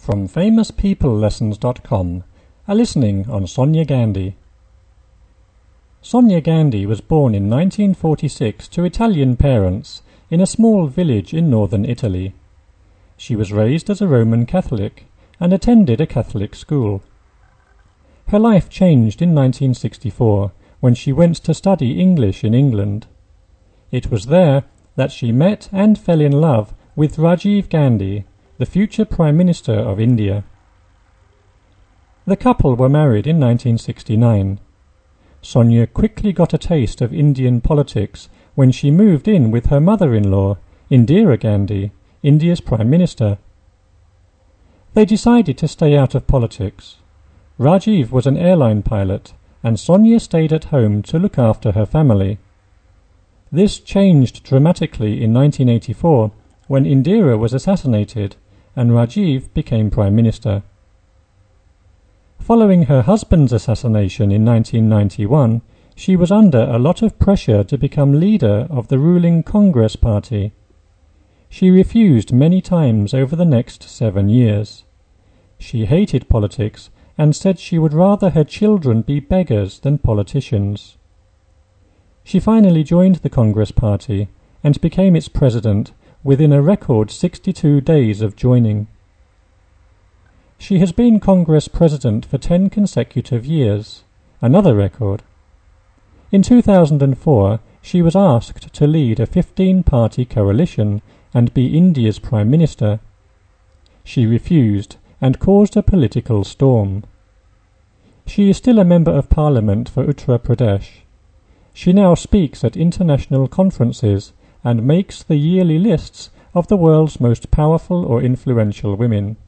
from famouspeoplelessons.com, a listening on Sonia Gandhi. Sonia Gandhi was born in 1946 to Italian parents in a small village in northern Italy. She was raised as a Roman Catholic and attended a Catholic school. Her life changed in 1964 when she went to study English in England. It was there that she met and fell in love with Rajiv Gandhi, the future Prime Minister of India. The couple were married in 1969. Sonia quickly got a taste of Indian politics when she moved in with her mother-in-law, Indira Gandhi, India's Prime Minister. They decided to stay out of politics. Rajiv was an airline pilot, and Sonia stayed at home to look after her family. This changed dramatically in 1984 when Indira was assassinated and Rajiv became Prime Minister. Following her husband's assassination in 1991, she was under a lot of pressure to become leader of the ruling Congress Party. She refused many times over the next 7 years. She hated politics and said she would rather her children be beggars than politicians. She finally joined the Congress Party and became its president within a record 62 days of joining. She has been Congress President for 10 consecutive years, another record. In 2004, she was asked to lead a 15-party coalition and be India's Prime Minister. She refused and caused a political storm. She is still a Member of Parliament for Uttar Pradesh. She now speaks at international conferences and makes the yearly lists of the world's most powerful or influential women.